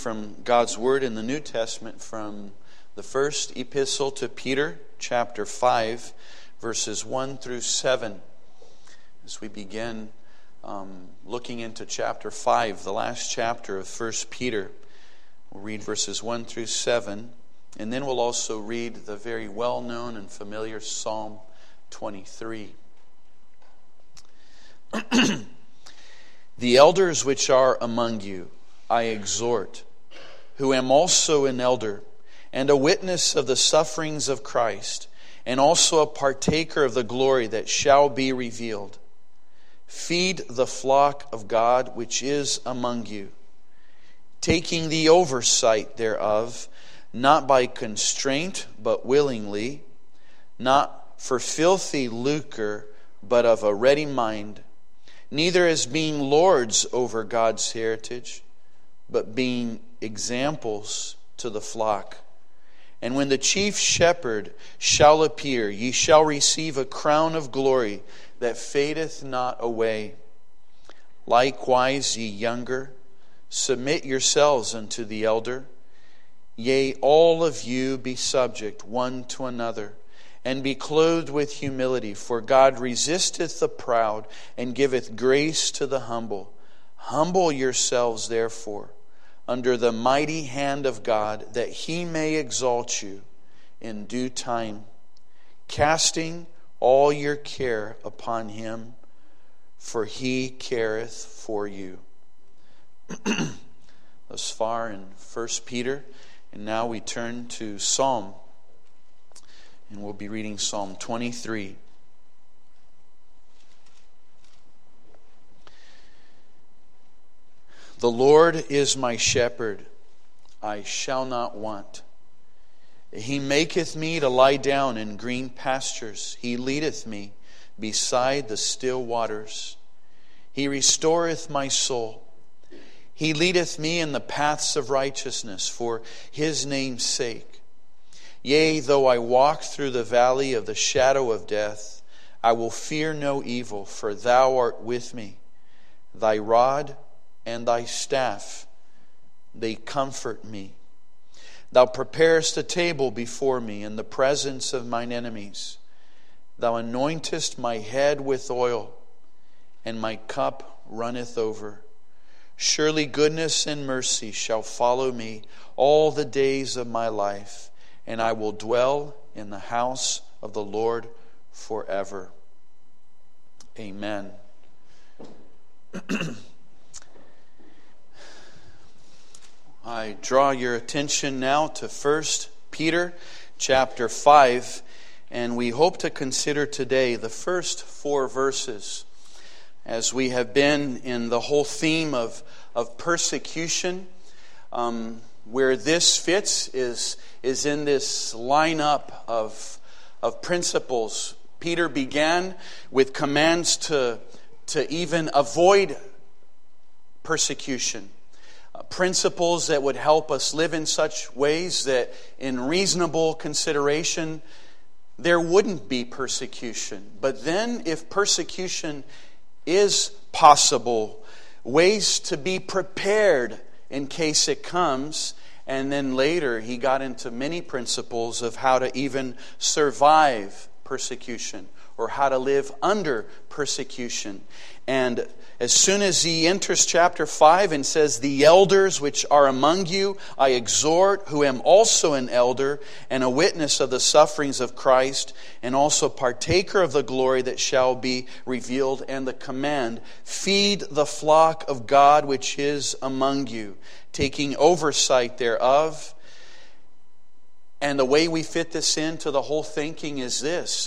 from God's Word in the New Testament from the first epistle to Peter, chapter 5, verses 1 through 7. As we begin looking into chapter 5, the last chapter of 1 Peter, we'll read verses 1 through 7, and then we'll also read the very well-known and familiar Psalm 23. The elders which are among you, I exhort, who am also an elder, and a witness of the sufferings of Christ, and also a partaker of the glory that shall be revealed. Feed the flock of God which is among you, taking the oversight thereof, not by constraint, but willingly, not for filthy lucre, but of a ready mind, neither as being lords over God's heritage, but being examples to the flock. And when the chief shepherd shall appear, ye shall receive a crown of glory that fadeth not away. Likewise, ye younger, submit yourselves unto the elder. Yea, all of you be subject one to another, and be clothed with humility, for God resisteth the proud, and giveth grace to the humble. Humble yourselves, therefore, under the mighty hand of God, that He may exalt you in due time, casting all your care upon Him, for He careth for you. Thus far in 1 Peter, and now we turn to Psalm. And we'll be reading Psalm 23. The Lord is my shepherd, I shall not want. He maketh me to lie down in green pastures. He leadeth me beside the still waters. He restoreth my soul. He leadeth me in the paths of righteousness for His name's sake. Yea, though I walk through the valley of the shadow of death, I will fear no evil, for Thou art with me. Thy rod and Thy staff, they comfort me. Thou preparest a table before me in the presence of mine enemies. Thou anointest my head with oil, and my cup runneth over. Surely goodness and mercy shall follow me all the days of my life, and I will dwell in the house of the Lord forever. Amen. I draw your attention now to 1 Peter chapter 5, and we hope to consider today the first 4 verses, as we have been in the whole theme of persecution. Where this fits is in this lineup of principles. Peter began with commands to even avoid persecution. Principles that would help us live in such ways that in reasonable consideration there wouldn't be persecution. But then if persecution is possible, ways to be prepared in case it comes. And then later he got into many principles of how to even survive persecution or how to live under persecution. And as soon as he enters chapter 5 and says, the elders which are among you, I exhort, who am also an elder and a witness of the sufferings of Christ, and also partaker of the glory that shall be revealed, and the command, feed the flock of God which is among you, taking oversight thereof. And the way we fit this into the whole thinking is this.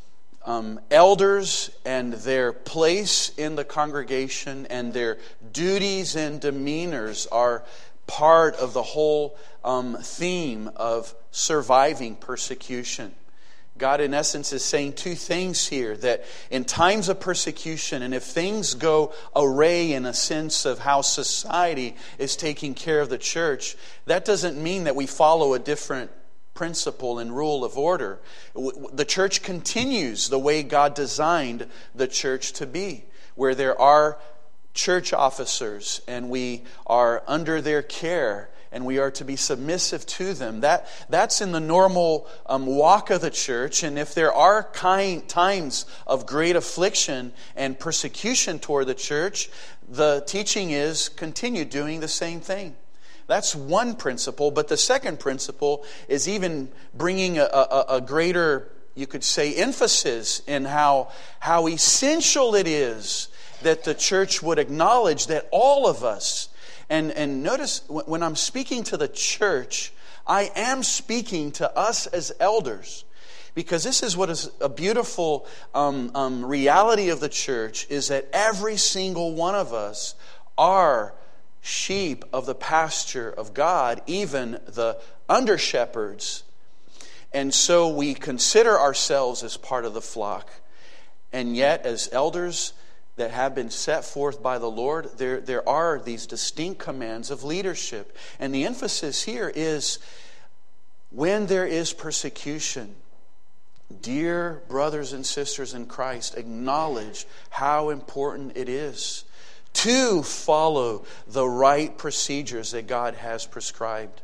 Elders and their place in the congregation and their duties and demeanors are part of the whole theme of surviving persecution. God, in essence, is saying 2 things here. That in times of persecution, and if things go awry in a sense of how society is taking care of the church, that doesn't mean that we follow a different principle and rule of order. The church continues the way God designed the church to be, where there are church officers and we are under their care and we are to be submissive to them. That's in the normal walk of the church. And if there are times of great affliction and persecution toward the church, the teaching is continue doing the same thing. That's one principle. But the second principle is even bringing a greater, you could say, emphasis in how essential it is that the church would acknowledge that all of us, and notice when I'm speaking to the church, I am speaking to us as elders. Because this is what is a beautiful reality of the church, is that every single one of us are sheep of the pasture of God, even the under-shepherds. And so we consider ourselves as part of the flock. And yet, as elders that have been set forth by the Lord, there are these distinct commands of leadership. And the emphasis here is when there is persecution, dear brothers and sisters in Christ, acknowledge how important it is to follow the right procedures that God has prescribed.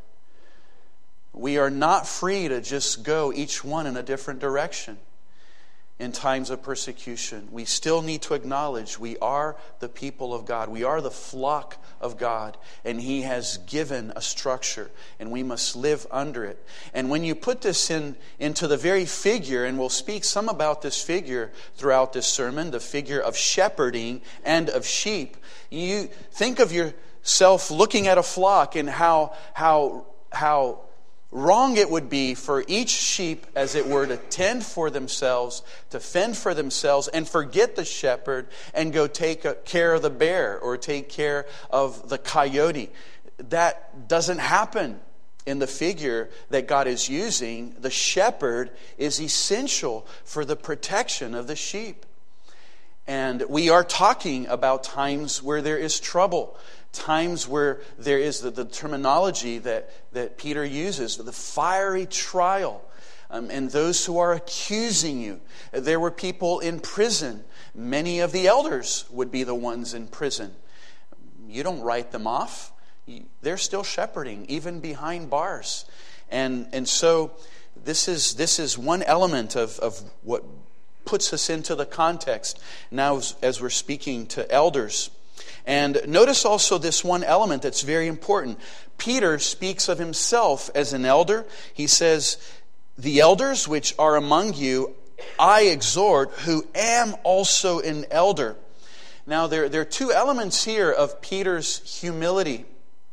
We are not free to just go each one in a different direction in times of persecution. We still need to acknowledge we are the people of God. We are the flock of God, and He has given a structure, and we must live under it. And when you put this into the very figure, and we'll speak some about this figure throughout this sermon, the figure of shepherding and of sheep, you think of yourself looking at a flock and how wrong it would be for each sheep, as it were, to tend for themselves, to fend for themselves, and forget the shepherd and go take care of the bear or take care of the coyote. That doesn't happen in the figure that God is using. The shepherd is essential for the protection of the sheep. And we are talking about times where there is trouble, times where there is the terminology that Peter uses, the fiery trial, and those who are accusing you. There were people in prison. Many of the elders would be the ones in prison. You don't write them off. They're still shepherding, even behind bars. And so this is one element of what puts us into the context now as we're speaking to elders. And notice also this one element that's very important. Peter speaks of himself as an elder. He says, "The elders which are among you, I exhort, who am also an elder." Now there are two elements here of Peter's humility.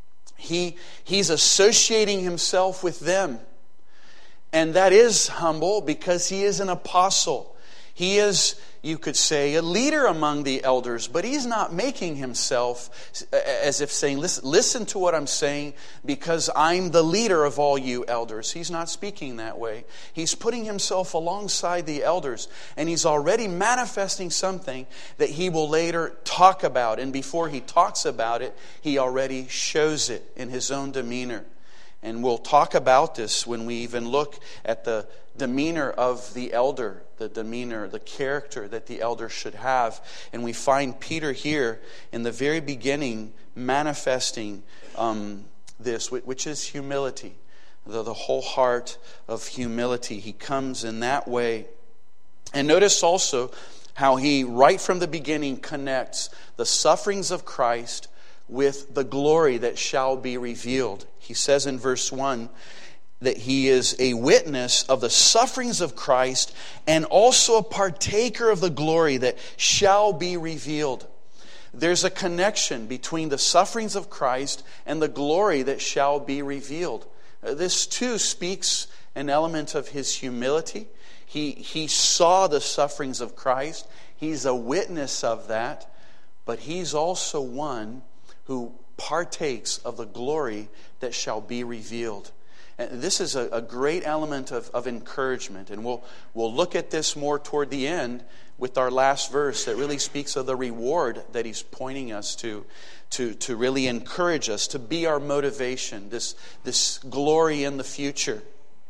He's associating himself with them. And that is humble because he is an apostle. He is, you could say, a leader among the elders, but he's not making himself as if saying, listen to what I'm saying because I'm the leader of all you elders. He's not speaking that way. He's putting himself alongside the elders, and he's already manifesting something that he will later talk about. And before he talks about it, he already shows it in his own demeanor. And we'll talk about this when we even look at the demeanor of the elder, the demeanor, the character that the elder should have. And we find Peter here in the very beginning manifesting this, which is humility, the whole heart of humility. He comes in that way. And notice also how he, right from the beginning, connects the sufferings of Christ with the glory that shall be revealed. He says in verse 1 that he is a witness of the sufferings of Christ and also a partaker of the glory that shall be revealed. There's a connection between the sufferings of Christ and the glory that shall be revealed. This too speaks an element of his humility. He saw the sufferings of Christ. He's a witness of that. But he's also one who partakes of the glory that shall be revealed. And this is a great element of encouragement. And we'll look at this more toward the end with our last verse that really speaks of the reward that he's pointing us to really encourage us, to be our motivation, this glory in the future.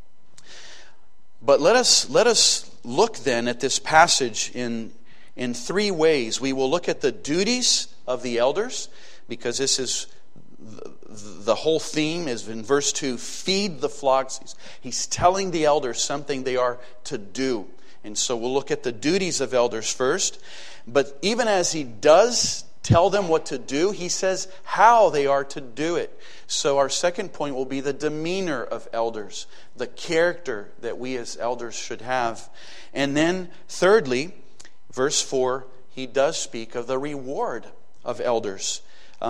But let us look then at this passage in three ways. We will look at the duties of the elders, because this is the whole theme is in verse 2, feed the flocks. He's telling the elders something they are to do. And so we'll look at the duties of elders first. But even as he does tell them what to do, he says how they are to do it. So our second point will be the demeanor of elders, the character that we as elders should have. And then thirdly, verse 4, he does speak of the reward of elders.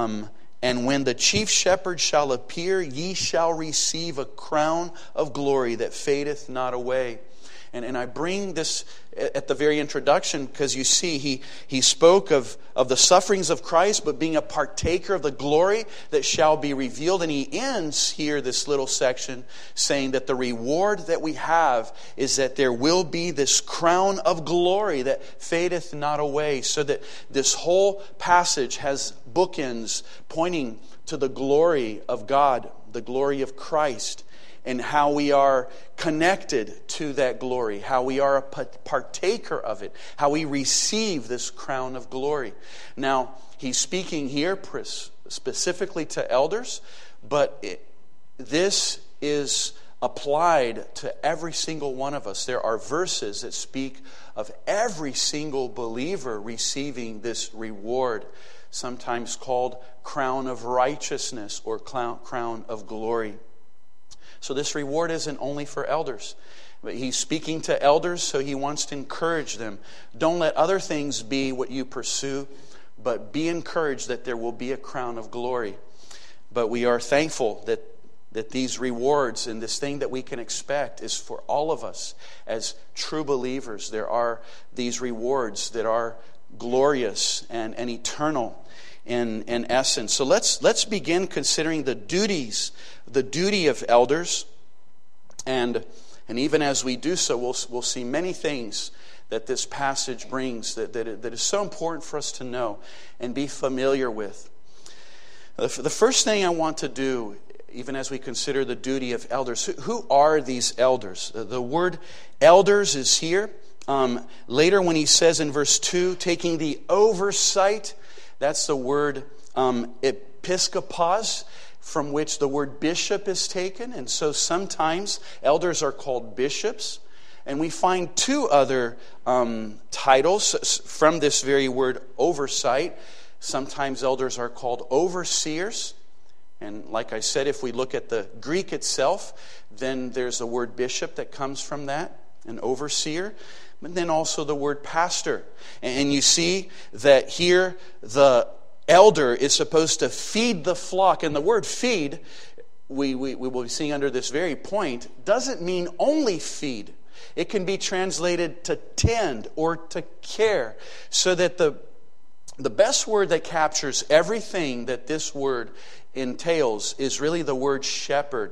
And when the chief shepherd shall appear, ye shall receive a crown of glory that fadeth not away. And I bring this at the very introduction because you see he spoke of the sufferings of Christ, but being a partaker of the glory that shall be revealed. And he ends here this little section saying that the reward that we have is that there will be this crown of glory that fadeth not away. So that this whole passage has bookends pointing to the glory of God, the glory of Christ, and how we are connected to that glory, how we are a partaker of it, how we receive this crown of glory. Now, he's speaking here specifically to elders, but this is applied to every single one of us. There are verses that speak of every single believer receiving this reward, sometimes called crown of righteousness or crown of glory. So this reward isn't only for elders. But he's speaking to elders, so he wants to encourage them. Don't let other things be what you pursue, but be encouraged that there will be a crown of glory. But we are thankful that these rewards and this thing that we can expect is for all of us as true believers. There are these rewards that are glorious and eternal in essence. So let's begin considering the duty of elders, and even as we do so, we'll see many things that this passage brings that is so important for us to know and be familiar with. The first thing I want to do, even as we consider the duty of elders, who are these elders? The word elders is here. Later when he says in verse 2, taking the oversight, that's the word episkopos, from which the word bishop is taken. And so sometimes elders are called bishops. And we find two other titles from this very word oversight. Sometimes elders are called overseers. And like I said, if we look at the Greek itself, then there's the word bishop that comes from that, an overseer. But then also the word pastor. And you see that here the elder is supposed to feed the flock. And the word feed, we will be seeing under this very point, doesn't mean only feed. It can be translated to tend or to care. So that the best word that captures everything that this word entails is really the word shepherd.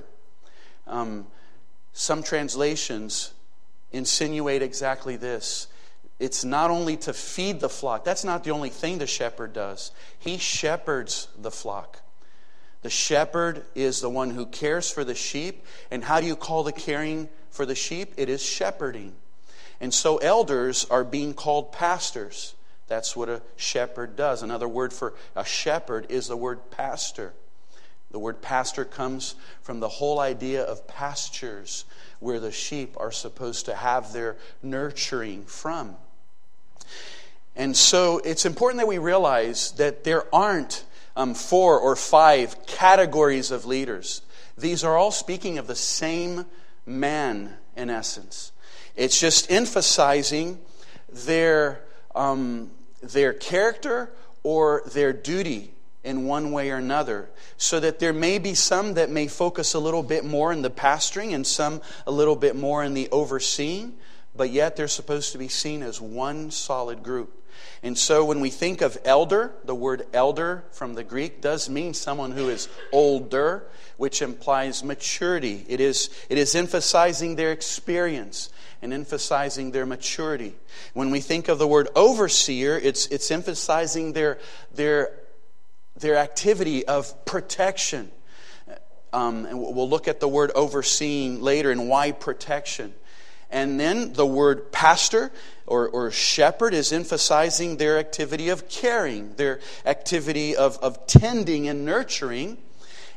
Some translations insinuate exactly this. It's not only to feed the flock. That's not the only thing the shepherd does. He shepherds the flock. The shepherd is the one who cares for the sheep. And how do you call the caring for the sheep? It is shepherding. And so elders are being called pastors. That's what a shepherd does. Another word for a shepherd is the word pastor. The word pastor comes from the whole idea of pastures, where the sheep are supposed to have their nurturing from. And so it's important that we realize that there aren't 4 or 5 categories of leaders. These are all speaking of the same man in essence. It's just emphasizing their character or their duty in one way or another, so that there may be some that may focus a little bit more in the pastoring and some a little bit more in the overseeing, but yet they're supposed to be seen as one solid group. And so when we think of elder, the word elder from the Greek does mean someone who is older, which implies maturity. It is emphasizing their experience and emphasizing their maturity. When we think of the word overseer, it's emphasizing their activity of protection. And we'll look at the word overseeing later and why protection. And then the word pastor or shepherd is emphasizing their activity of caring, their activity of tending and nurturing.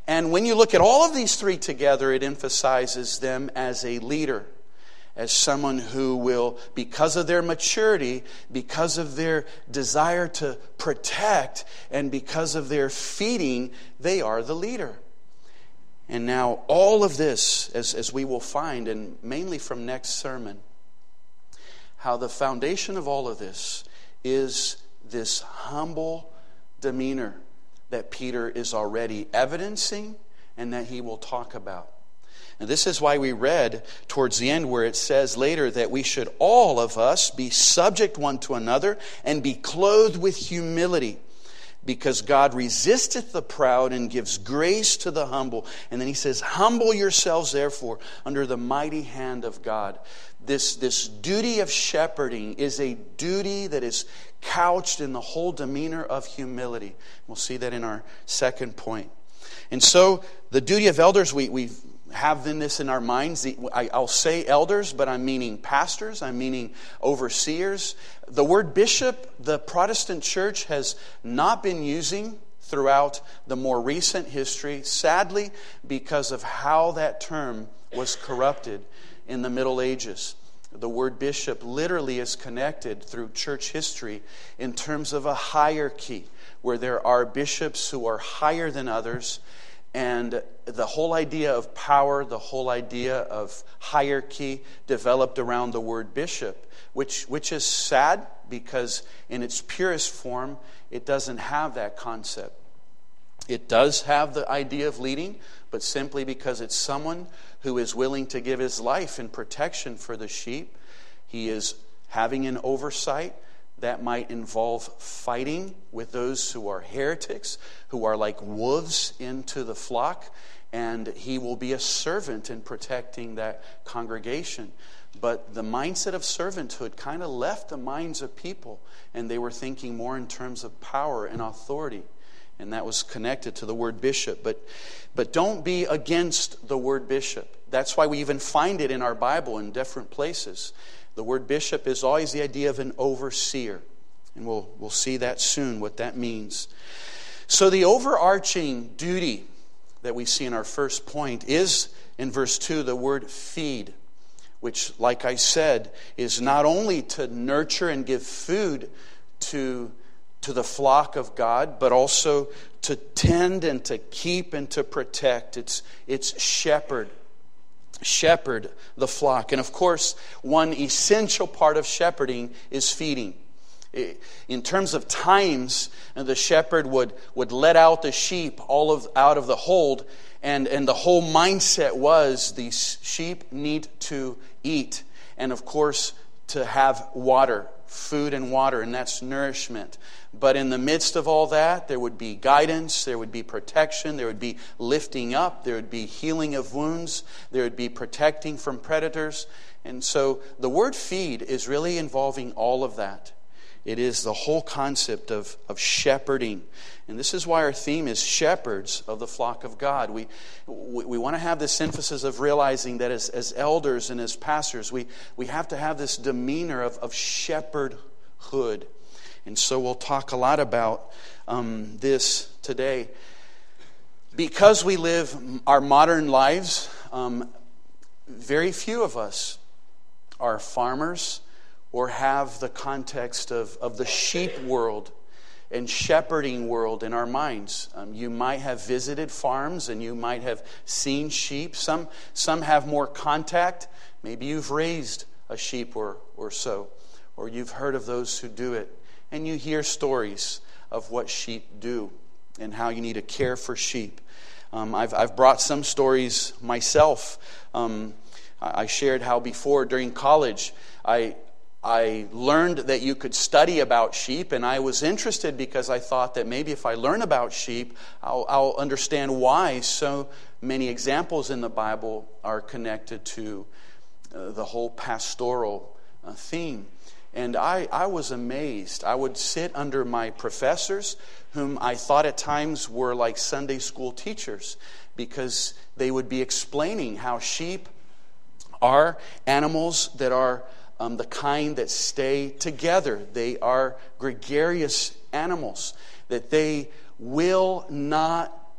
And when you look at all of these three together, it emphasizes them as a leader, as someone who will, because of their maturity, because of their desire to protect, and because of their feeding, they are the leader. And now all of this, as we will find, and mainly from next sermon, how the foundation of all of this is this humble demeanor that Peter is already evidencing and that he will talk about. And this is why we read towards the end where it says later that we should all of us be subject one to another and be clothed with humility, because God resisteth the proud and gives grace to the humble. And then he says, humble yourselves therefore under the mighty hand of God. This duty of shepherding is a duty that is couched in the whole demeanor of humility. We'll see that in our second point. And so the duty of elders, we have this in our minds. I'll say elders, but I'm meaning pastors. I'm meaning overseers. The word bishop, the Protestant church has not been using throughout the more recent history, sadly, because of how that term was corrupted in the Middle Ages. The word bishop literally is connected through church history in terms of a hierarchy, where there are bishops who are higher than others. And the whole idea of power, the whole idea of hierarchy developed around the word bishop, which is sad because in its purest form, it doesn't have that concept. It does have the idea of leading, but simply because it's someone who is willing to give his life in protection for the sheep. He is having an oversight that might involve fighting with those who are heretics, who are like wolves into the flock, and he will be a servant in protecting that congregation. But the mindset of servanthood kind of left the minds of people, and they were thinking more in terms of power and authority. And that was connected to the word bishop. But don't be against the word bishop. That's why we even find it in our Bible in different places. The word bishop is always the idea of an overseer. And we'll see that soon, what that means. So the overarching duty that we see in our first point is, in verse 2, the word feed, which, like I said, is not only to nurture and give food to the flock of God, but also to tend and to keep and to protect. It's shepherd the flock. And of course, one essential part of shepherding is feeding. In terms of times, the shepherd would let out the sheep out of the hold, and the whole mindset was these sheep need to eat, and of course to have water, food and water, and that's nourishment. But in the midst of all that, there would be guidance, there would be protection, there would be lifting up, there would be healing of wounds, there would be protecting from predators. And so the word feed is really involving all of that. It is the whole concept of shepherding. And this is why our theme is shepherds of the flock of God. We want to have this emphasis of realizing that as elders and as pastors, we have to have this demeanor of shepherdhood. And so we'll talk a lot about this today. Because we live our modern lives, very few of us are farmers or have the context of the sheep world and shepherding world in our minds. You might have visited farms and you might have seen sheep. Some have more contact. Maybe you've raised a sheep or so, or you've heard of those who do it. And you hear stories of what sheep do and how you need to care for sheep. I've brought some stories myself. I shared how before, during college, I learned that you could study about sheep, and I was interested because I thought that maybe if I learn about sheep, I'll understand why so many examples in the Bible are connected to the whole pastoral theme. And I was amazed. I would sit under my professors, whom I thought at times were like Sunday school teachers, because they would be explaining how sheep are animals that are the kind that stay together. They are gregarious animals, that they will not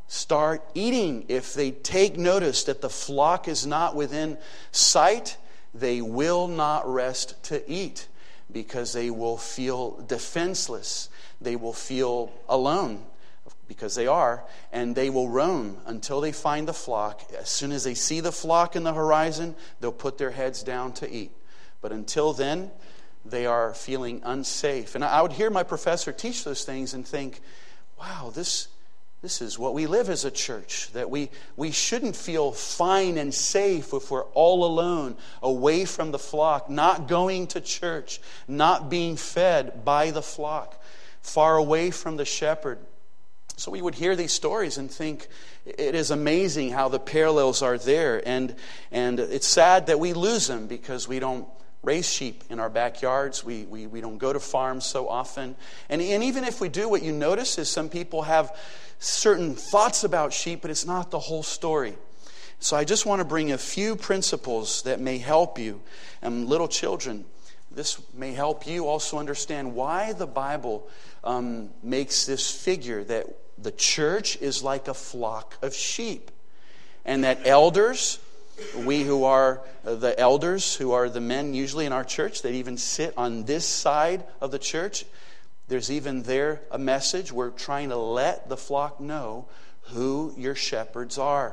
start eating. If they take notice that the flock is not within sight, they will not rest to eat, because they will feel defenseless. They will feel alone, because they are, and they will roam until they find the flock. As soon as they see the flock in the horizon, they'll put their heads down to eat. But until then, they are feeling unsafe. And I would hear my professor teach those things and think, wow, this is what we live as a church, that we shouldn't feel fine and safe if we're all alone, away from the flock, not going to church, not being fed by the flock, far away from the shepherd. So we would hear these stories and think it is amazing how the parallels are there. And it's sad that we lose them because we don't raise sheep in our backyards. We don't go to farms so often. And even if we do, what you notice is some people have certain thoughts about sheep, but it's not the whole story. So I just want to bring a few principles that may help you. And little children, this may help you also understand why the Bible makes this figure that the church is like a flock of sheep. And that elders, we who are the elders, who are the men usually in our church that even sit on this side of the church, there's even there a message. We're trying to let the flock know who your shepherds are.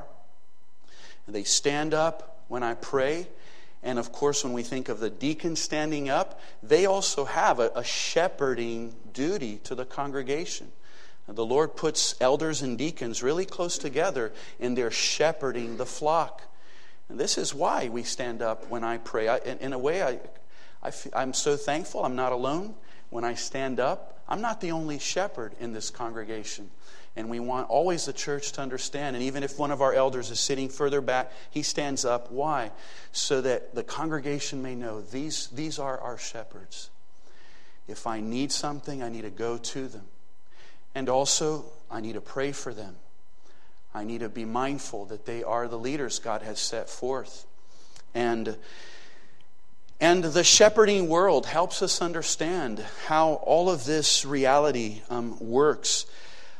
And they stand up when I pray. And of course, when we think of the deacons standing up, they also have a shepherding duty to the congregation. The Lord puts elders and deacons really close together in their shepherding the flock. And this is why we stand up when I pray. In a way, I'm so thankful I'm not alone. When I stand up, I'm not the only shepherd in this congregation. And we want always the church to understand. And even if one of our elders is sitting further back, he stands up. Why? So that the congregation may know these are our shepherds. If I need something, I need to go to them. And also, I need to pray for them. I need to be mindful that they are the leaders God has set forth. And the shepherding world helps us understand how all of this reality works.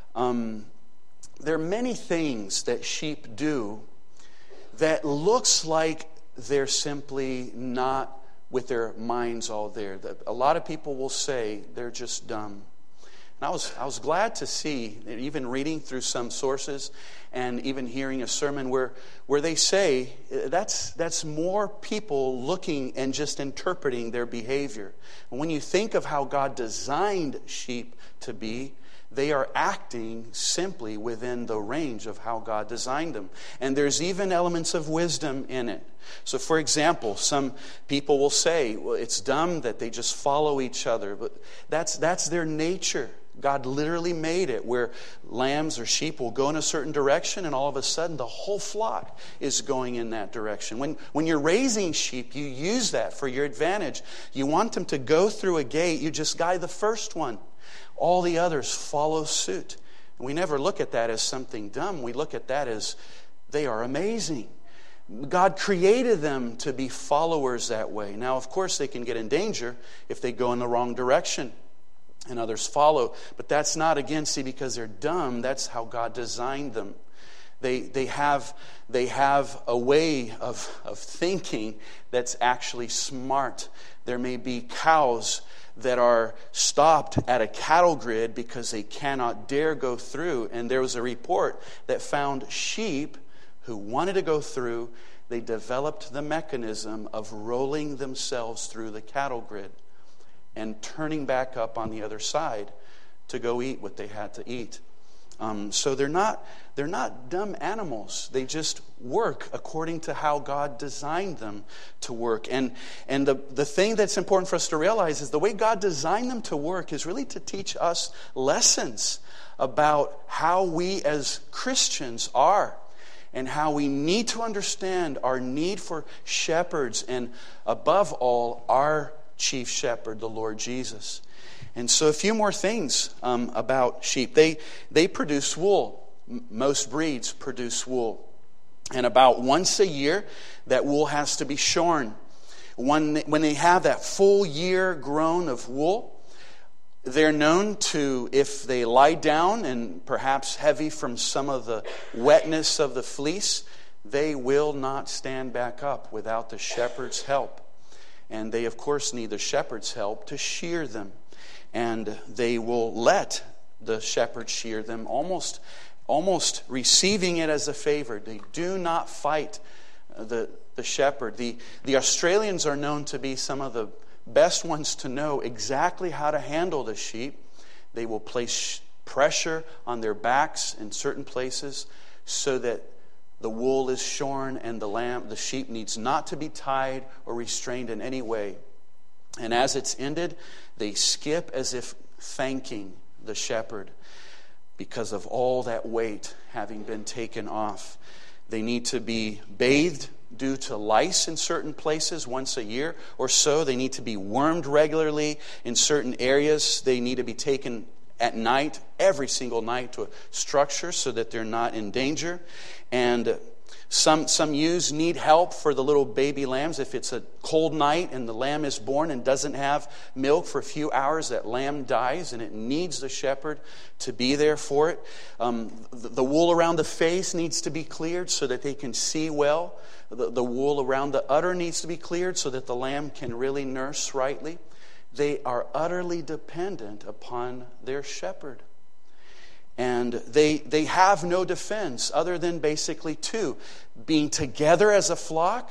There are many things that sheep do that looks like they're simply not with their minds all there. A lot of people will say they're just dumb. And I was glad to see, even reading through some sources and even hearing a sermon where they say that's more people looking and just interpreting their behavior. And when you think of how God designed sheep to be, they are acting simply within the range of how God designed them. And there's even elements of wisdom in it. So for example, some people will say, well, it's dumb that they just follow each other. But that's their nature. God literally made it where lambs or sheep will go in a certain direction, and all of a sudden the whole flock is going in that direction. When you're raising sheep, you use that for your advantage. You want them to go through a gate, you just guide the first one. All the others follow suit. We never look at that as something dumb. We look at that as they are amazing. God created them to be followers that way. Now, of course, they can get in danger if they go in the wrong direction and others follow. But that's not, again, see, because they're dumb. That's how God designed them. They have a way of thinking that's actually smart. There may be cows that are stopped at a cattle grid because they cannot dare go through. And there was a report that found sheep who wanted to go through. They developed the mechanism of rolling themselves through the cattle grid and turning back up on the other side to go eat what they had to eat. So they're not dumb animals. They just work according to how God designed them to work. And the thing that's important for us to realize is the way God designed them to work is really to teach us lessons about how we as Christians are and how we need to understand our need for shepherds and above all our chief shepherd, the Lord Jesus. And so a few more things about sheep. They produce wool. Most breeds produce wool. And about once a year, that wool has to be shorn. When they have that full year grown of wool, They're known to, if they lie down and perhaps heavy from some of the wetness of the fleece, they will not stand back up without the shepherd's help. And they, of course, need the shepherd's help to shear them. And they will let the shepherd shear them, almost receiving it as a favor. They do not fight the shepherd. The Australians are known to be some of the best ones to know exactly how to handle the sheep. They will place pressure on their backs in certain places so that the wool is shorn and the sheep needs not to be tied or restrained in any way. And as it's ended, they skip as if thanking the shepherd because of all that weight having been taken off. They need to be bathed due to lice in certain places once a year or so. They need to be wormed regularly in certain areas. They need to be taken at night, every single night, to a structure so that they're not in danger. And some ewes need help for the little baby lambs. If it's a cold night and the lamb is born and doesn't have milk for a few hours, that lamb dies and it needs the shepherd to be there for it. The wool around the face needs to be cleared so that they can see well. The wool around the udder needs to be cleared so that the lamb can really nurse rightly. They are utterly dependent upon their shepherd. And they have no defense other than basically two: being together as a flock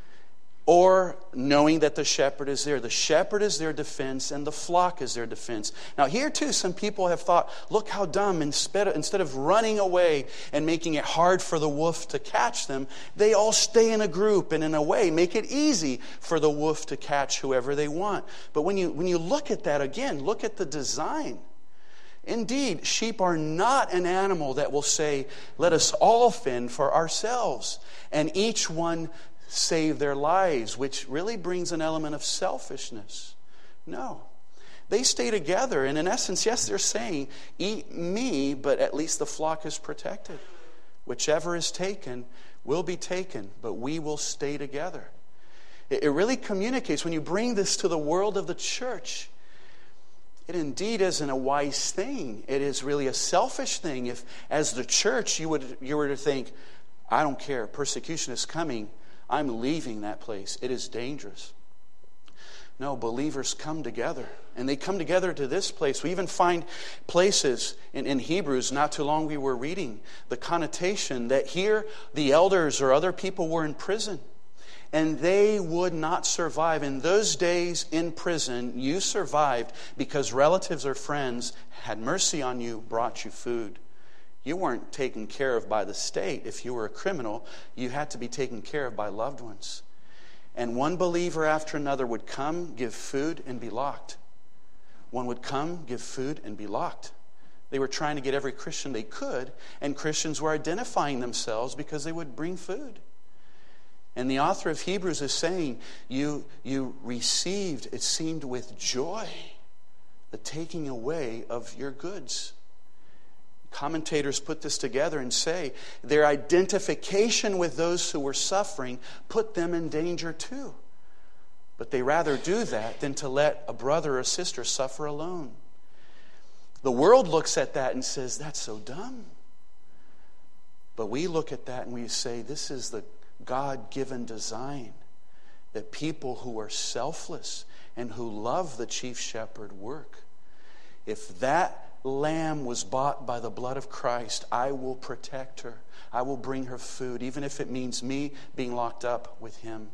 or knowing that the shepherd is there. The shepherd is their defense and the flock is their defense. Now here too, some people have thought, look how dumb. Instead of running away and making it hard for the wolf to catch them, they all stay in a group and in a way make it easy for the wolf to catch whoever they want. But when you look at that again, look at the design. Indeed, sheep are not an animal that will say, let us all fend for ourselves and each one save their lives, which really brings an element of selfishness. No. They stay together, and in essence, yes, they're saying, eat me, but at least the flock is protected. Whichever is taken will be taken, but we will stay together. It really communicates, when you bring this to the world of the church, it indeed isn't a wise thing. It is really a selfish thing if, as the church, you were to think, I don't care, persecution is coming, I'm leaving that place. It is dangerous. No, believers come together. And they come together to this place. We even find places in Hebrews, not too long we were reading, the connotation that here the elders or other people were in prison. And they would not survive. In those days in prison, you survived because relatives or friends had mercy on you, brought you food. You weren't taken care of by the state. If you were a criminal, you had to be taken care of by loved ones. And one believer after another would come, give food, and be locked. One would come, give food, and be locked. They were trying to get every Christian they could, and Christians were identifying themselves because they would bring food. And the author of Hebrews is saying, you received, it seemed with joy, the taking away of your goods. Commentators put this together and say their identification with those who were suffering put them in danger too. But they rather do that than to let a brother or sister suffer alone. The world looks at that and says, that's so dumb. But we look at that and we say, this is the God-given design that people who are selfless and who love the chief shepherd work. If that lamb was bought by the blood of Christ, I will protect her. I will bring her food, even if it means me being locked up with him.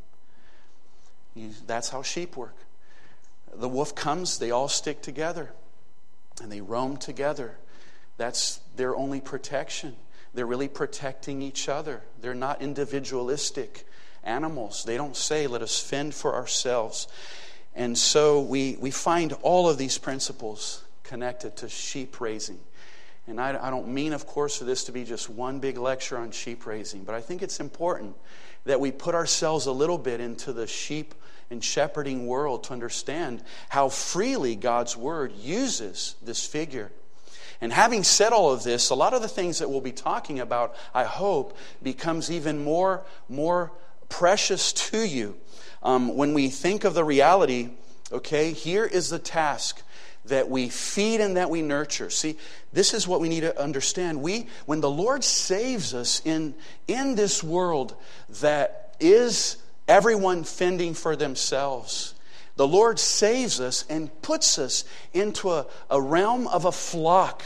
That's how sheep work. The wolf comes, they all stick together, and they roam together. That's their only protection. They're really protecting each other. They're not individualistic animals. They don't say, let us fend for ourselves. And so we find all of these principles connected to sheep raising. And I don't mean, of course, for this to be just one big lecture on sheep raising, but I think it's important that we put ourselves a little bit into the sheep and shepherding world to understand how freely God's Word uses this figure. And having said all of this, a lot of the things that we'll be talking about, I hope, becomes even more precious to you. When we think of the reality, okay, here is the task that we feed and that we nurture. See, this is what we need to understand. When the Lord saves us in this world that is everyone fending for themselves, the Lord saves us and puts us into a realm of a flock.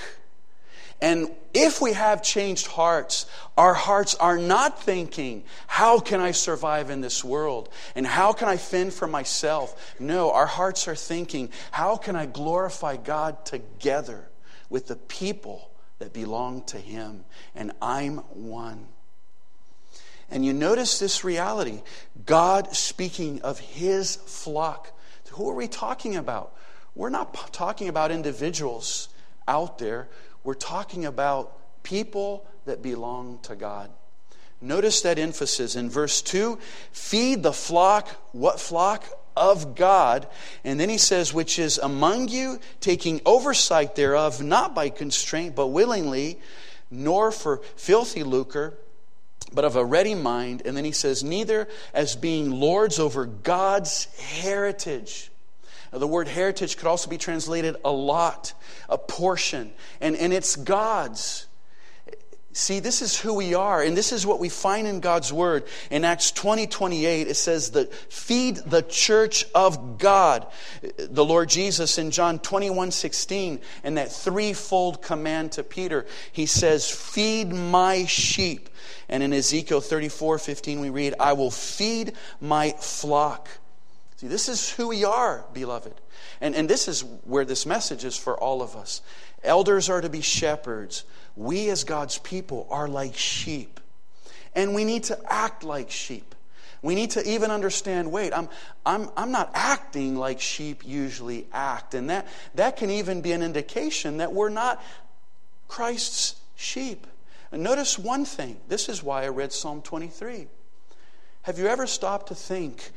And if we have changed hearts, our hearts are not thinking, how can I survive in this world? And how can I fend for myself? No, our hearts are thinking, how can I glorify God together with the people that belong to Him? And I'm one. And you notice this reality. God speaking of His flock. Who are we talking about? We're not talking about individuals out there. We're talking about people that belong to God. Notice that emphasis in verse 2. Feed the flock. What flock? Of God. And then he says, which is among you, taking oversight thereof, not by constraint, but willingly, nor for filthy lucre, but of a ready mind. And then he says, neither as being lords over God's heritage. Now, the word heritage could also be translated a lot, a portion, and it's God's. See, this is who we are, and this is what we find in God's Word. In Acts 20:28, it says that feed the church of God. The Lord Jesus in John 21:16, and that threefold command to Peter, he says, feed my sheep. And in Ezekiel 34:15 we read, I will feed my flock. See, this is who we are, beloved. And this is where this message is for all of us. Elders are to be shepherds. We as God's people are like sheep. And we need to act like sheep. We need to even understand, wait, I'm not acting like sheep usually act. And that can even be an indication that we're not Christ's sheep. And notice one thing. This is why I read Psalm 23. Have you ever stopped to think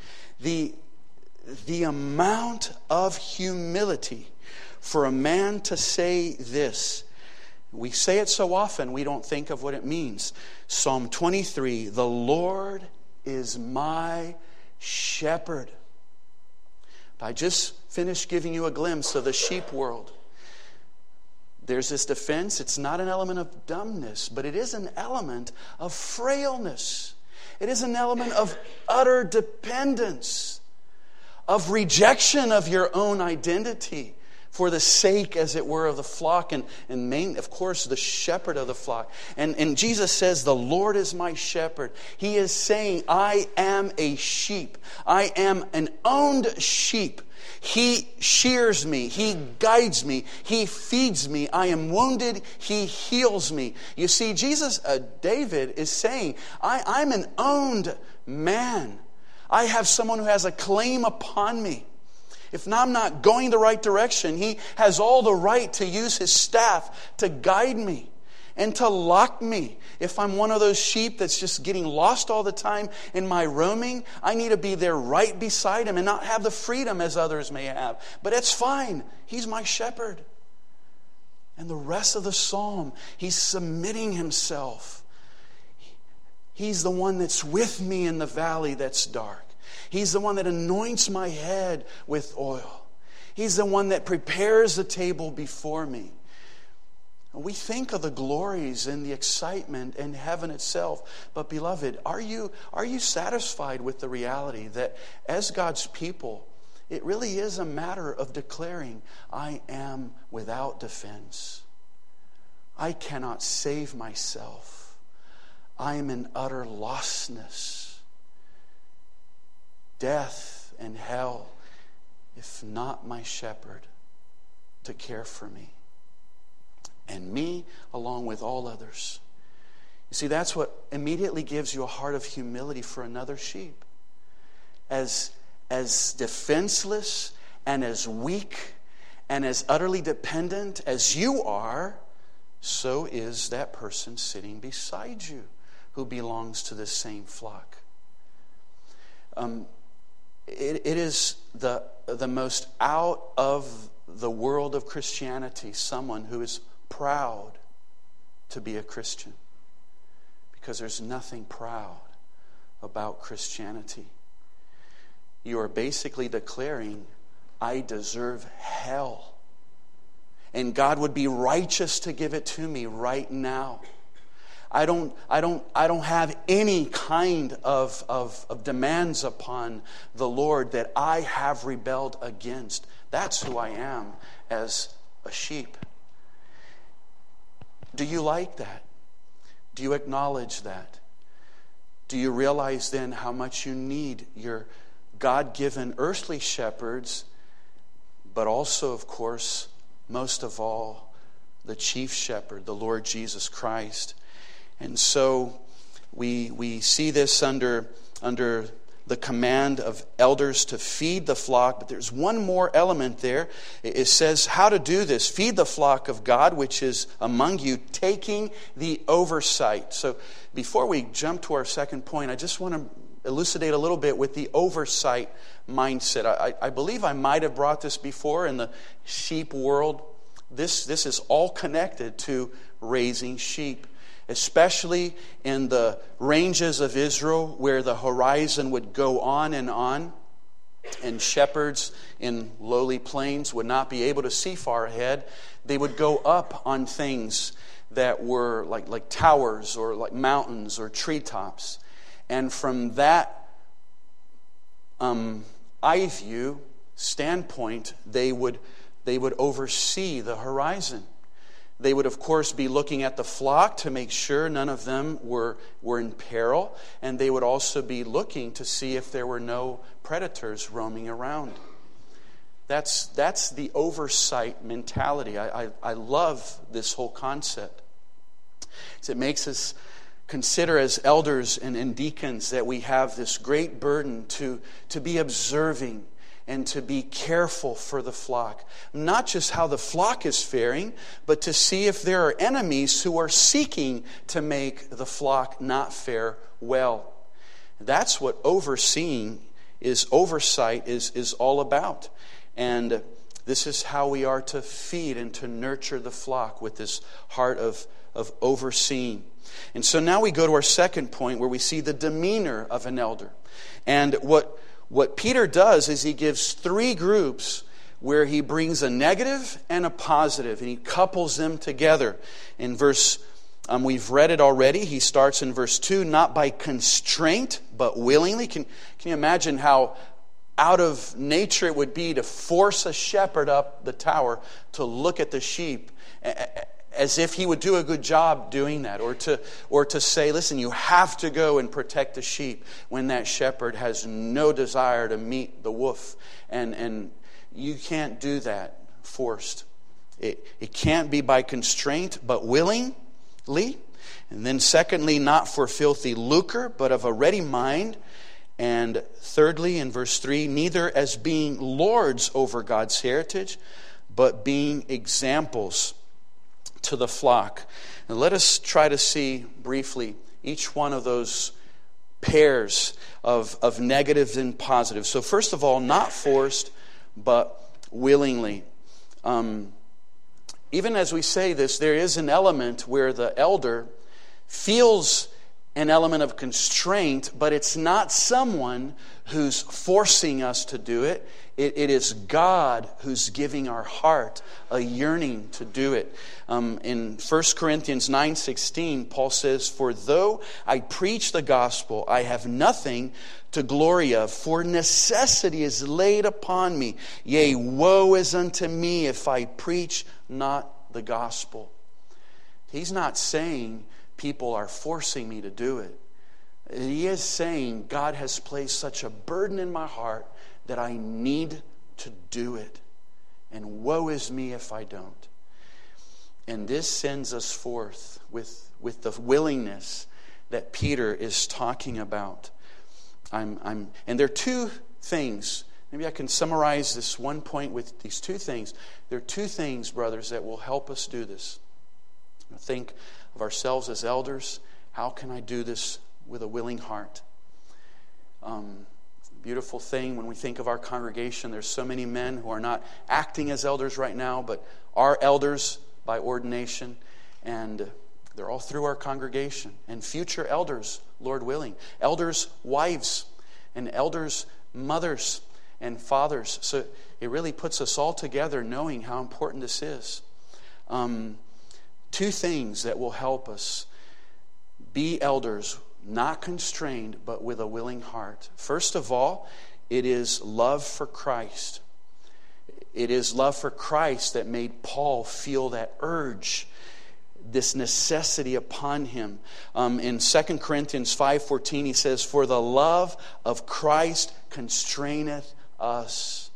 the amount of humility for a man to say this? We say it so often, we don't think of what it means. Psalm 23, the Lord is my shepherd. I just finished giving you a glimpse of the sheep world. There's this defense. It's not an element of dumbness, but it is an element of frailness. It is an element of utter dependence, of rejection of your own identity for the sake, as it were, of the flock and of course, the shepherd of the flock. And Jesus says, the Lord is my shepherd. He is saying, I am a sheep. I am an owned sheep. He shears me. He guides me. He feeds me. I am wounded. He heals me. You see, David is saying, I'm an owned man. I have someone who has a claim upon me. If I'm not going the right direction, He has all the right to use His staff to guide me and to lock me. If I'm one of those sheep that's just getting lost all the time in my roaming, I need to be there right beside Him and not have the freedom as others may have. But it's fine. He's my shepherd. And the rest of the psalm, He's submitting Himself. He's the one that's with me in the valley that's dark. He's the one that anoints my head with oil. He's the one that prepares the table before me. We think of the glories and the excitement in heaven itself. But beloved, are you satisfied with the reality that as God's people, it really is a matter of declaring, I am without defense. I cannot save myself. I am in utter lostness. Death and hell, if not my shepherd to care for me. And me along with all others. You see, that's what immediately gives you a heart of humility for another sheep. As defenseless and as weak and as utterly dependent as you are, so is that person sitting beside you who belongs to this same flock. It is the most out of the world of Christianity, someone who is proud to be a Christian. Because there's nothing proud about Christianity. You are basically declaring, I deserve hell And God would be righteous to give it to me right now. I don't have any kind of demands upon the Lord that I have rebelled against. That's who I am as a sheep. Do you like that? Do you acknowledge that? Do you realize then how much you need your God-given earthly shepherds, but also, of course, most of all, the chief shepherd, the Lord Jesus Christ? And so we see this under the command of elders to feed the flock. But there's one more element there. It says how to do this. Feed the flock of God, which is among you, taking the oversight. So before we jump to our second point, I just want to elucidate a little bit with the oversight mindset. I believe I might have brought this before in the sheep world. This is all connected to raising sheep, especially in the ranges of Israel where the horizon would go on, and shepherds in lowly plains would not be able to see far ahead. They would go up on things that were like towers or like mountains or treetops. And from that eye view standpoint, they would oversee the horizon. They would, of course, be looking at the flock to make sure none of them were in peril. And they would also be looking to see if there were no predators roaming around. That's the oversight mentality. I love this whole concept. It makes us consider as elders and deacons that we have this great burden to be observing and to be careful for the flock. Not just how the flock is faring, but to see if there are enemies who are seeking to make the flock not fare well. That's what oversight is all about. And this is how we are to feed and to nurture the flock with this heart of overseeing. And so now we go to our second point where we see the demeanor of an elder. And what Peter does is he gives three groups where he brings a negative and a positive, and he couples them together. In verse, we've read it already. He starts in verse 2, not by constraint, but willingly. Can you imagine how out of nature it would be to force a shepherd up the tower to look at the sheep, as if he would do a good job doing that, or to say, listen, you have to go and protect the sheep, when that shepherd has no desire to meet the wolf, and you can't do that forced. It can't be by constraint, but willingly. And then secondly, not for filthy lucre, but of a ready mind. And thirdly, in verse 3, neither as being lords over God's heritage, but being examples to the flock. And let us try to see briefly each one of those pairs of negatives and positives. So first of all, not forced, but willingly. Even as we say this, there is an element where the elder feels an element of constraint, but it's not someone who's forcing us to do it. It is God who's giving our heart a yearning to do it. In 1 Corinthians 9:16, Paul says, for though I preach the gospel, I have nothing to glory of, for necessity is laid upon me. Yea, woe is unto me if I preach not the gospel. He's not saying people are forcing me to do it. He is saying God has placed such a burden in my heart that I need to do it. And woe is me if I don't. And this sends us forth with the willingness that Peter is talking about. And there are two things. Maybe I can summarize this one point with these two things. There are two things, brothers, that will help us do this. Think of ourselves as elders. How can I do this with a willing heart? Beautiful thing when we think of our congregation. There's so many men who are not acting as elders right now, but are elders by ordination. And they're all through our congregation. And future elders, Lord willing. Elders' wives and elders' mothers and fathers. So it really puts us all together knowing how important this is. two things that will help us be elders, not constrained, but with a willing heart. First of all, it is love for Christ. It is love for Christ that made Paul feel that urge, this necessity upon him. In 2 Corinthians 5:14, he says, "For the love of Christ constraineth us."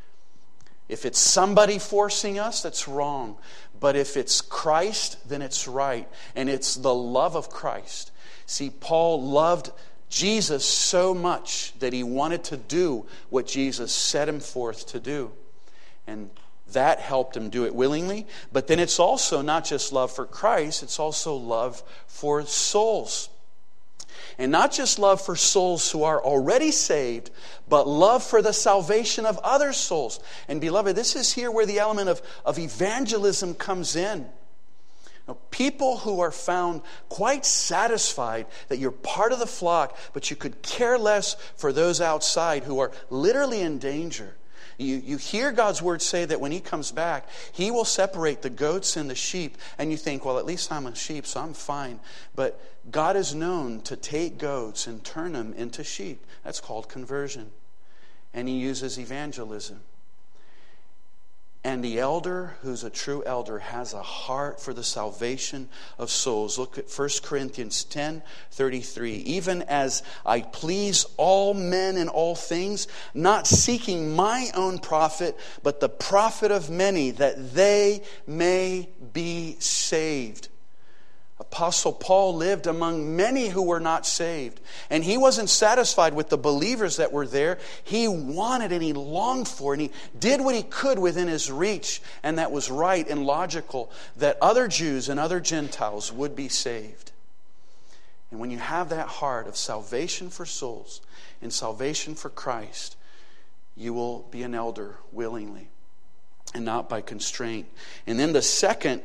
If it's somebody forcing us, that's wrong. But if it's Christ, then it's right. And it's the love of Christ. See, Paul loved Jesus so much that he wanted to do what Jesus set him forth to do. And that helped him do it willingly. But then it's also not just love for Christ, it's also love for souls. And not just love for souls who are already saved, but love for the salvation of other souls. And beloved, this is here where the element of evangelism comes in. Now, people who are found quite satisfied that you're part of the flock, but you could care less for those outside who are literally in danger. You hear God's word say that when He comes back, He will separate the goats and the sheep. And you think, well, at least I'm a sheep, so I'm fine. But God is known to take goats and turn them into sheep. That's called conversion. And He uses evangelism. And the elder, who's a true elder, has a heart for the salvation of souls. Look at 1 Corinthians 10:33. "Even as I please all men in all things, not seeking my own profit, but the profit of many, that they may be saved." Apostle Paul lived among many who were not saved. And he wasn't satisfied with the believers that were there. He wanted and he longed for and he did what he could within his reach. And that was right and logical, that other Jews and other Gentiles would be saved. And when you have that heart of salvation for souls and salvation for Christ, you will be an elder willingly and not by constraint. And then the second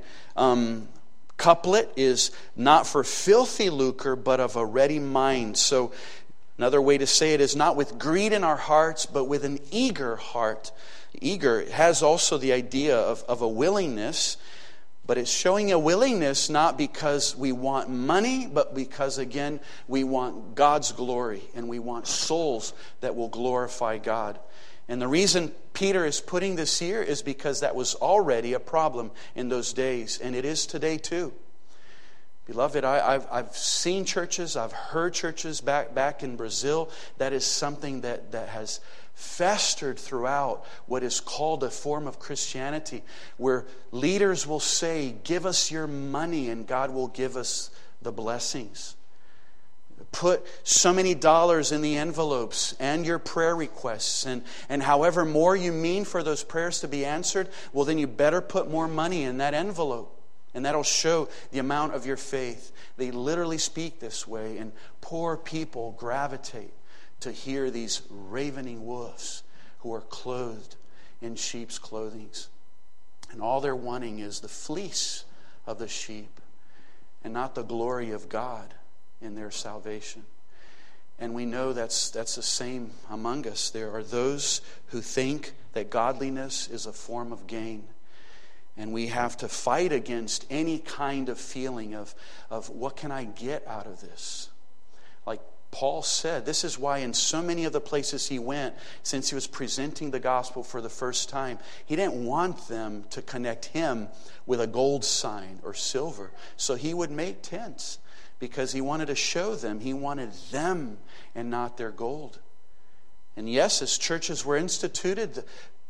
couplet is not for filthy lucre, but of a ready mind. So another way to say it is not with greed in our hearts, but with an eager heart. Eager has also the idea of a willingness, but it's showing a willingness not because we want money, but because, again, we want God's glory and we want souls that will glorify God. And the reason Peter is putting this here is because that was already a problem in those days, and it is today too. Beloved, I've seen churches, I've heard churches back in Brazil. That is something that has festered throughout what is called a form of Christianity, where leaders will say, "Give us your money and God will give us the blessings." Put so many dollars in the envelopes and your prayer requests. And however more you mean for those prayers to be answered, well, then you better put more money in that envelope. And that'll show the amount of your faith. They literally speak this way. And poor people gravitate to hear these ravening wolves who are clothed in sheep's clothing. And all they're wanting is the fleece of the sheep and not the glory of God in their salvation. And we know that's the same among us. There are those who think that godliness is a form of gain. And we have to fight against any kind of feeling of what can I get out of this? Like Paul said, this is why in so many of the places he went, since he was presenting the gospel for the first time, he didn't want them to connect him with a gold sign or silver. So he would make tents, because he wanted to show them. He wanted them and not their gold. And yes, as churches were instituted,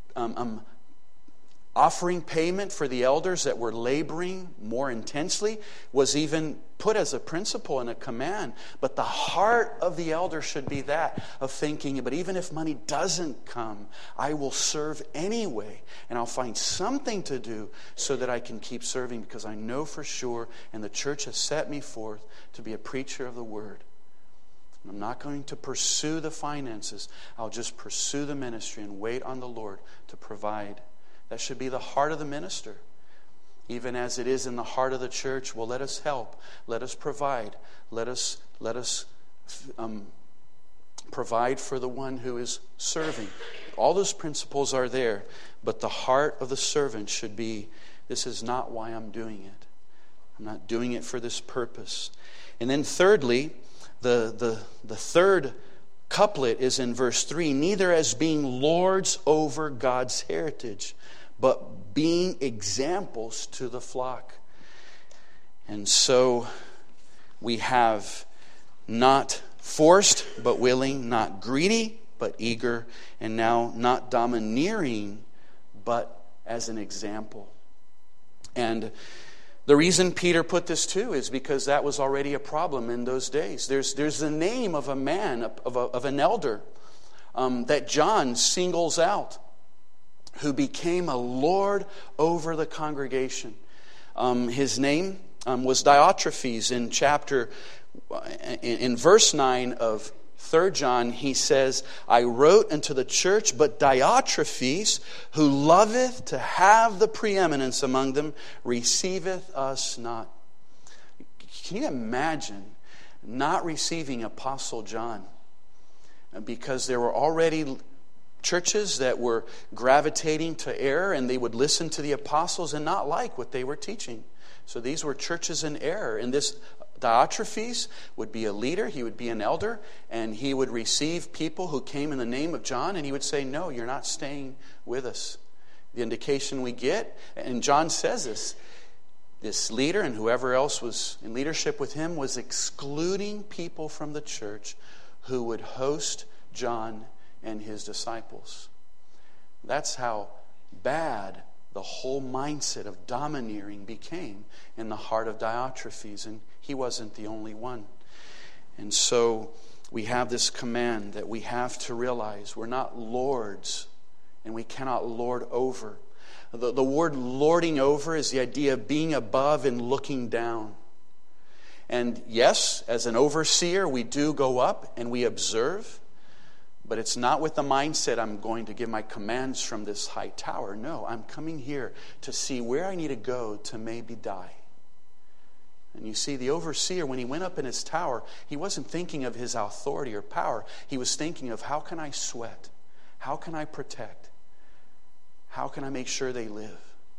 offering payment for the elders that were laboring more intensely was even put as a principle and a command. But the heart of the elder should be that, of thinking, but even if money doesn't come, I will serve anyway. And I'll find something to do so that I can keep serving, because I know for sure, and the church has set me forth to be a preacher of the word. I'm not going to pursue the finances. I'll just pursue the ministry and wait on the Lord to provide. That should be the heart of the minister. Even as it is in the heart of the church, well, let us help. Let us provide. Let us provide for the one who is serving. All those principles are there, but the heart of the servant should be This is not why I'm doing it. I'm not doing it for this purpose. And then thirdly, the third couplet is in verse 3. Neither as being lords over God's heritage, but being examples to the flock. And so we have not forced, but willing, not greedy, but eager, and now not domineering, but as an example. And the reason Peter put this too is because that was already a problem in those days. There's the name of a man, of an elder, that John singles out, who became a lord over the congregation. His name was Diotrephes. In verse 9 of 3 John, he says, I wrote unto the church, but Diotrephes, who loveth to have the preeminence among them, receiveth us not. Can you imagine not receiving Apostle John? Because there were already churches that were gravitating to error, and they would listen to the apostles and not like what they were teaching. So these were churches in error. And this Diotrephes would be a leader, he would be an elder, and he would receive people who came in the name of John, and he would say, no, you're not staying with us. The indication we get, and John says this leader and whoever else was in leadership with him was excluding people from the church who would host John and his disciples. That's how bad the whole mindset of domineering became in the heart of Diotrephes, and he wasn't the only one. And so we have this command that we have to realize we're not lords, and we cannot lord over. The word lording over is the idea of being above and looking down. And yes, as an overseer, we do go up and we observe, but it's not with the mindset I'm going to give my commands from this high tower. No, I'm coming here to see where I need to go to maybe die. And you see, the overseer, when he went up in his tower, he wasn't thinking of his authority or power. He was thinking of, how can I sweat? How can I protect? How can I make sure they live?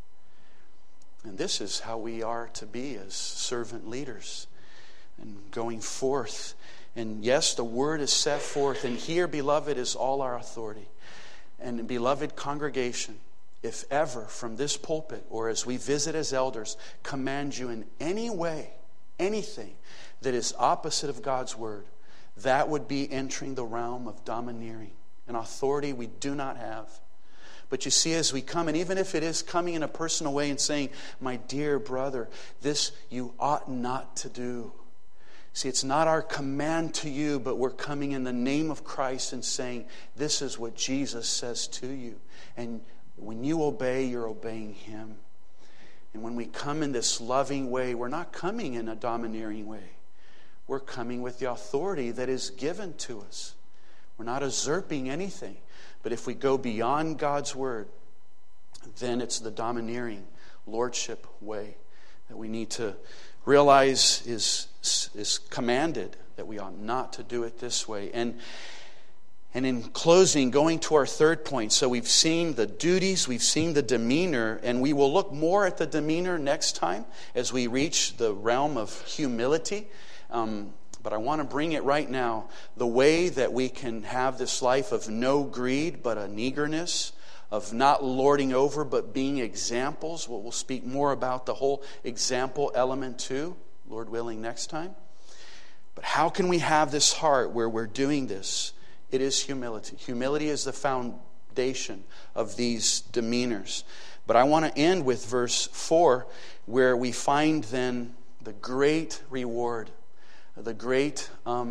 And this is how we are to be as servant leaders and going forth. And yes, the word is set forth. And here, beloved, is all our authority. And beloved congregation, if ever from this pulpit or as we visit as elders, command you in any way, anything that is opposite of God's word, that would be entering the realm of domineering, an authority we do not have. But you see, as we come, and even if it is coming in a personal way and saying, my dear brother, this you ought not to do. See, it's not our command to you, but we're coming in the name of Christ and saying, this is what Jesus says to you. And when you obey, you're obeying Him. And when we come in this loving way, we're not coming in a domineering way. We're coming with the authority that is given to us. We're not usurping anything. But if we go beyond God's word, then it's the domineering lordship way that we need to realize is commanded, that we ought not to do it this way. And in closing, going to our third point, so we've seen the duties, we've seen the demeanor, and we will look more at the demeanor next time as we reach the realm of humility. But I want to bring it right now, the way that we can have this life of no greed, but an eagerness, of not lording over, but being examples. We'll speak more about the whole example element too, Lord willing, next time. But how can we have this heart where we're doing this? It is humility. Humility is the foundation of these demeanors. But I want to end with verse 4, where we find then the great reward, the great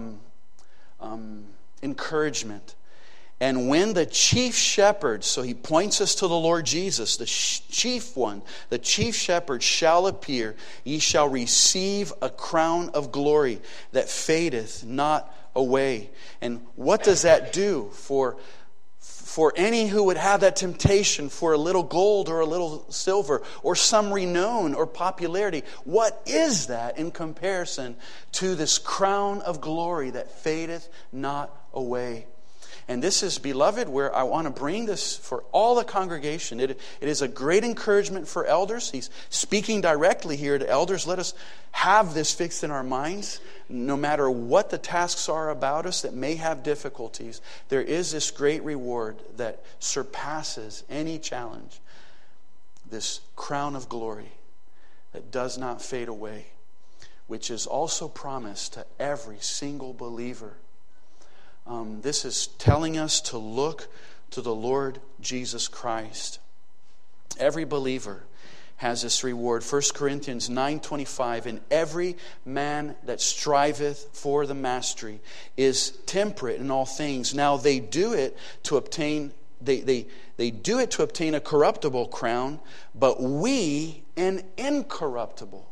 encouragement. And when the chief shepherd, so he points us to the Lord Jesus, the chief one, the chief shepherd shall appear, ye shall receive a crown of glory that fadeth not away. And what does that do for any who would have that temptation for a little gold or a little silver or some renown or popularity? What is that in comparison to this crown of glory that fadeth not away? And this is, beloved, where I want to bring this for all the congregation. It is a great encouragement for elders. He's speaking directly here to elders. Let us have this fixed in our minds. No matter what the tasks are about us that may have difficulties, there is this great reward that surpasses any challenge. This crown of glory that does not fade away, which is also promised to every single believer. This is telling us to look to the Lord Jesus Christ. Every believer has this reward. 1 Corinthians 9:25, and every man that striveth for the mastery is temperate in all things. Now they do it to obtain they do it to obtain a corruptible crown, but we an incorruptible.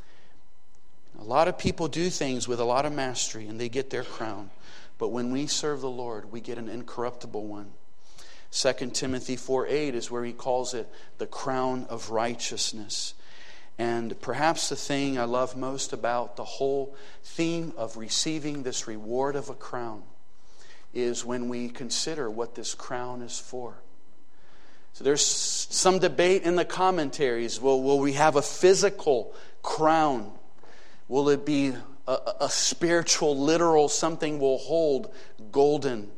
A lot of people do things with a lot of mastery and they get their crown. But when we serve the Lord, we get an incorruptible one. 2 Timothy 4:8 is where he calls it the crown of righteousness. And perhaps the thing I love most about the whole theme of receiving this reward of a crown is when we consider what this crown is for. So there's some debate in the commentaries. Will we have a physical crown? Will it be a spiritual, literal, something we'll hold golden?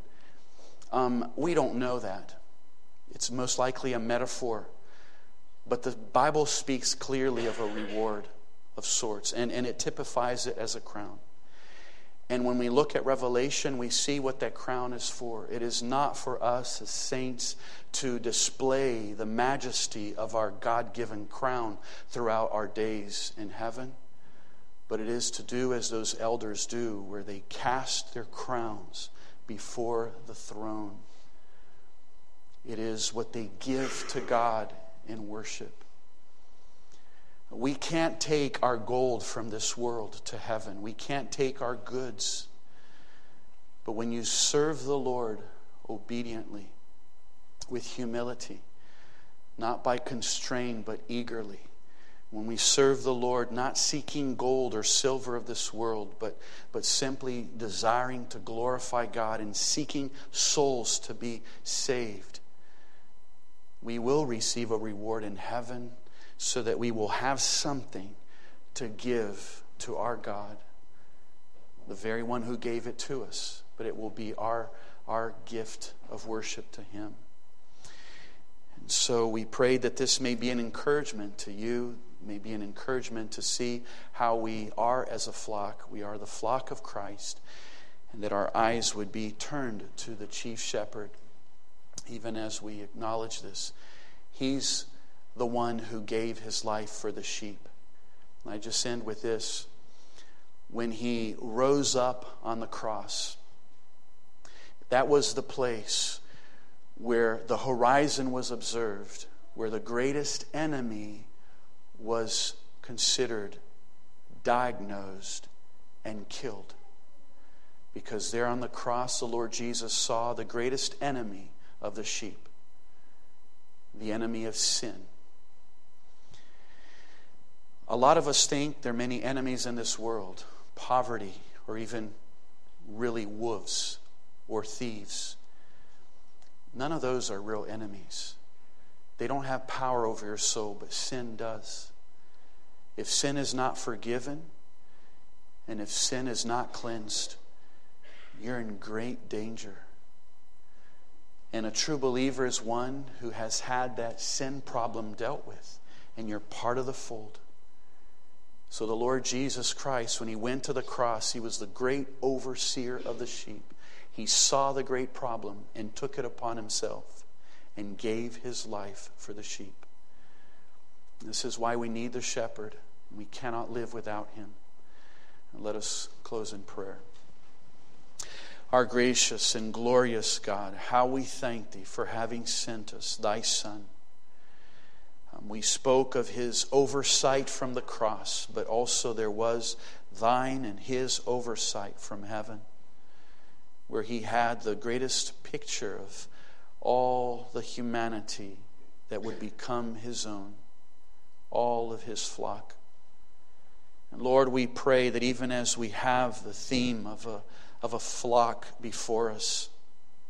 We don't know that. It's most likely a metaphor. But the Bible speaks clearly of a reward of sorts, and it typifies it as a crown. And when we look at Revelation, we see what that crown is for. It is not for us as saints to display the majesty of our God-given crown throughout our days in heaven, but it is to do as those elders do, where they cast their crowns before the throne. It is what they give to God in worship. We can't take our gold from this world to heaven. We can't take our goods. But when you serve the Lord obediently, with humility, not by constraint, but eagerly, when we serve the Lord, not seeking gold or silver of this world, but simply desiring to glorify God and seeking souls to be saved, we will receive a reward in heaven, so that we will have something to give to our God, the very one who gave it to us. But it will be our gift of worship to Him. And so we pray that this may be an encouragement to you, may be an encouragement to see how we are as a flock. We are the flock of Christ, and that our eyes would be turned to the chief shepherd, even as we acknowledge this. He's the one who gave His life for the sheep. And I just end with this. When He rose up on the cross, that was the place where the horizon was observed, where the greatest enemy was considered, diagnosed, and killed. Because there on the cross, the Lord Jesus saw the greatest enemy of the sheep, the enemy of sin. A lot of us think there are many enemies in this world, poverty, or even really wolves or thieves. None of those are real enemies. They don't have power over your soul, but sin does. If sin is not forgiven, and if sin is not cleansed, you're in great danger. And a true believer is one who has had that sin problem dealt with, and you're part of the fold. So the Lord Jesus Christ, when He went to the cross, He was the great overseer of the sheep. He saw the great problem and took it upon Himself and gave His life for the sheep. This is why we need the shepherd. We cannot live without Him. And let us close in prayer. Our gracious and glorious God, how we thank Thee for having sent us Thy Son. We spoke of His oversight from the cross, but also there was Thine and His oversight from heaven, where He had the greatest picture of all the humanity that would become His own, all of His flock. And Lord, we pray that even as we have the theme of a flock before us,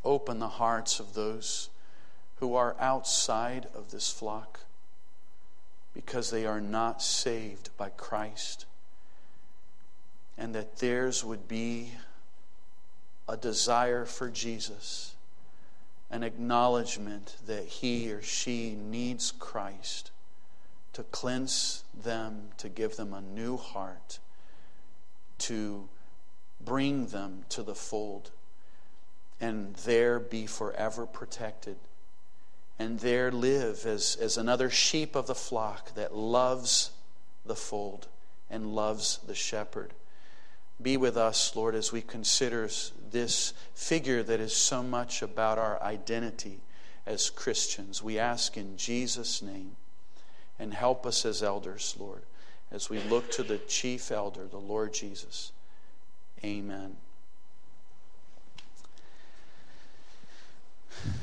open the hearts of those who are outside of this flock because they are not saved by Christ, and that theirs would be a desire for Jesus, an acknowledgement that he or she needs Christ to cleanse them, to give them a new heart, to bring them to the fold, and there be forever protected, and there live as another sheep of the flock that loves the fold and loves the shepherd. Be with us, Lord, as we consider this figure that is so much about our identity as Christians. We ask in Jesus' name, and help us as elders, Lord, as we look to the chief elder, the Lord Jesus. Amen.